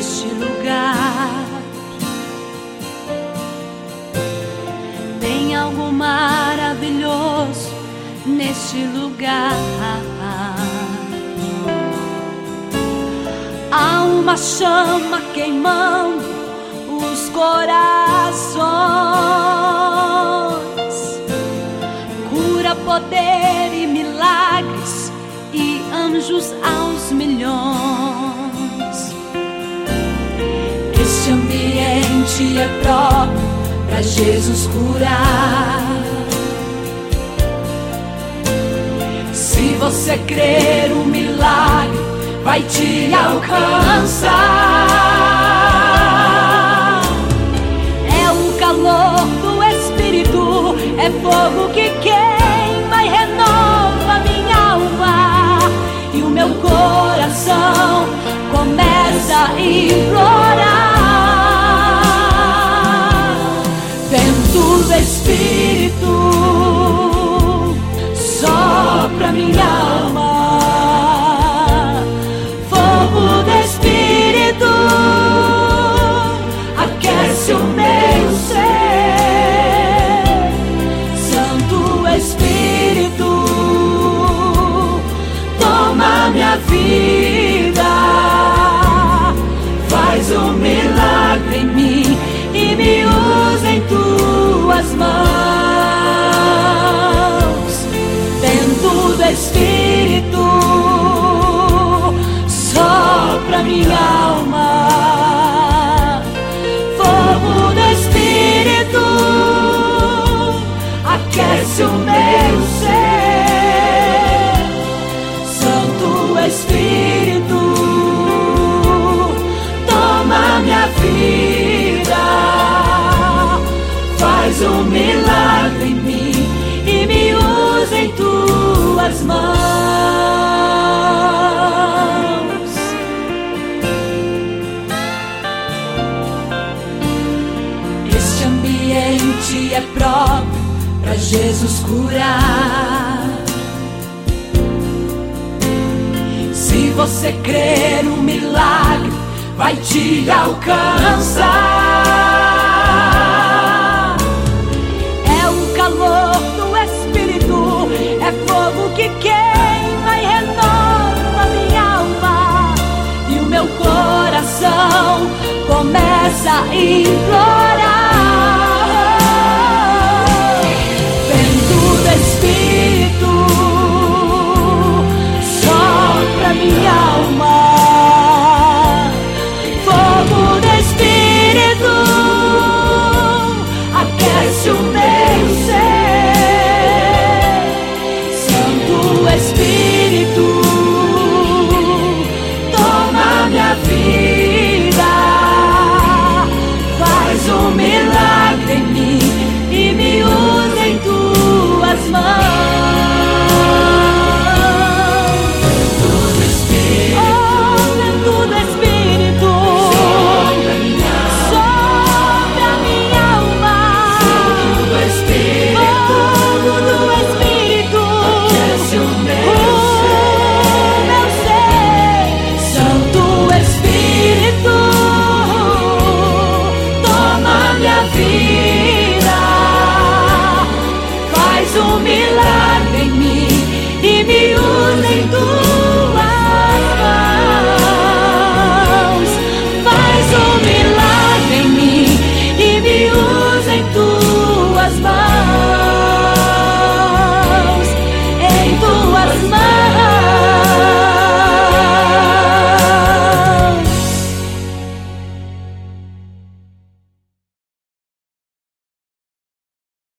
neste lugar. Tem algo maravilhoso neste lugar. Há uma chama queimando os corações, cura, poder e milagres e anjos aos milhões. Este ambiente é próprio para Jesus curar. Se você crer, o milagre vai te alcançar. É o calor do Espírito, é fogo que queima e renova minha alma. E o meu coração começa a implorar. Vento do Espírito sopra minha alma. Fogo do Espírito aquece o meu ser. Santo Espírito toma minha vida, faz um milagre em mim e me usa em tuas mãos. Vento do Espírito sopra minha alma. Fogo do Espírito aquece o meu ser. Santo Espírito toma minha vida, faz um milagre em mim e me usa em tuas mãos. Este ambiente é próprio para Jesus curar. Se você crer, o milagre vai te alcançar. É o calor do Espírito, é fogo que queima e renova minha alma. E o meu coração começa a implorar.